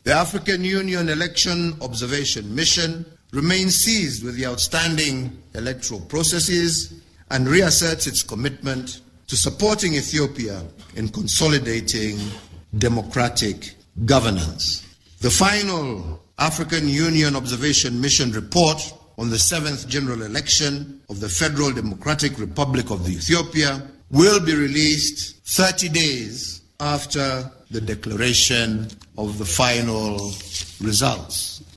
The African Union Election Observation Mission remains seized with the outstanding electoral processes and reasserts its commitment to supporting Ethiopia in consolidating democratic governance. The final African Union Observation Mission report on the 7th general election of the Federal Democratic Republic of Ethiopia will be released 30 days after the declaration of the final results.